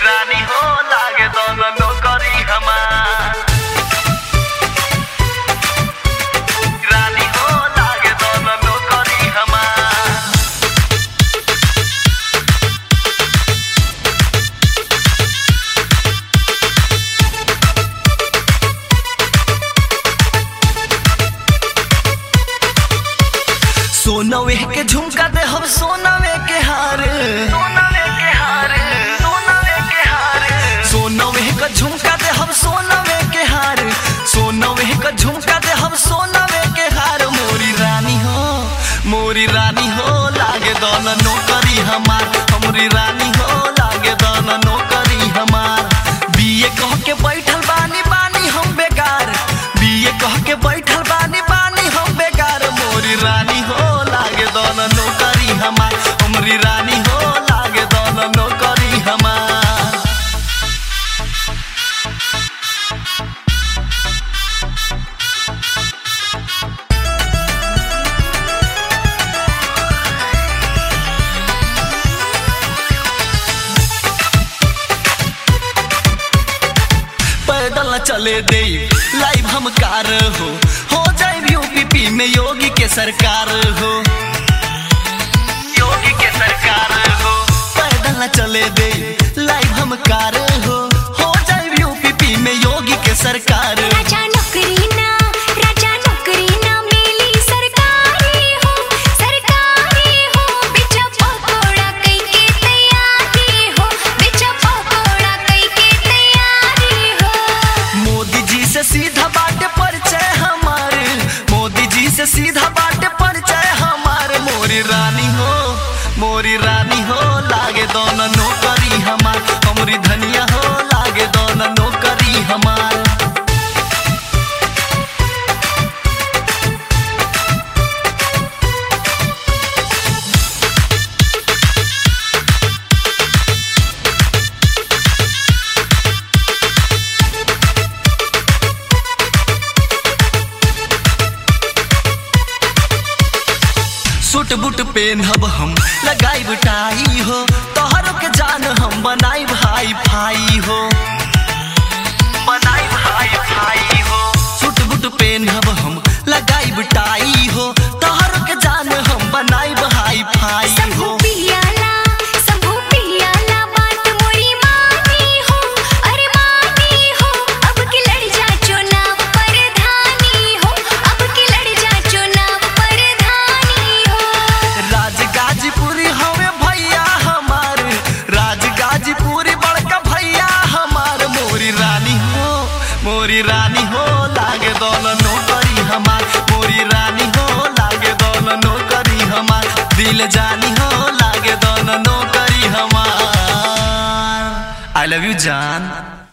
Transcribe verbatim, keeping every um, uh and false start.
रानी हो लागे दोनों नौकरी हमार। रानी हो लागे दोनों नौकरी हमार। सोनवे के झुमका दे हम सोनवे के हार, सोनवे के हार, सोनवे के हार। सोनवे का झुमका दे हम सोनवे के हार, सोनवे का झुमका दे हम सोनवे के हार। मोरी रानी हो, मोरी रानी हो लागे दोनों नौकरी हमार। हमरी रानी हो लागे दोनों नौकरी हमार। बीए कह के बैठल बानी बानी हम बेकार, बीए कह के बैठल बानी बानी हम बेकार। मोरी रानी हो लागे दोनों नौकरी हमार। हमरी रानी हो लागे दोनों नौकरी हमार। पैदल न चले दे लाइव हम कार हो, हो जाए यूपी में योगी के सरकार हो, योगी के सरकार हो। पैदल न चले दे लाइव हम कार हो, हो जाए यूपी में योगी के सरकार। राजा नौकरी ना, राजा नौकरी ना मिली सरकारी हो, सरकारी हो। बिचा पकोड़ा कई के तैयारी हो, बिचा पकोड़ा कई के तैयारी हो। मोदी जी से सीधा बाटे परिचय हमारे, मोदी जी से सीधा बाटे परिचय हमारे। मोरी रानी हो, मोरी रानी हो लागे दोनों नौकरी हमार। हमरी धनिया हो लागे दोनों नौकरी हमार। सूट बूट पेनहब हम लगाई बुटाई हो, तोहरों के जान हम बनाई भाई भाई हो, बनाई भाई भाई हो। सूट बूट पेनहब हम लगाई बुटाई हो, तोहरों के जान हम बनाई भाई भाई हो। सबू पियाला, सबू पियाला बात मोरी मानी हो, अरे मानी हो। अब की लड़ जा चुनाव प्रधानी हो, अब की लड़ जा चुनाव प्रधानी हो। राज गाजीपुरी हवे भैया हमार, राज गाजीपुरी बड़का भैया हमार। मोरी रानी हो, मोरी रानी हो लागे दोनों नौकरी हमार। मोरी रानी हो लागे दोनों नौकरी हमार। दिल जानी हो लागे दोनों नौकरी हमार। आई लव यू जान।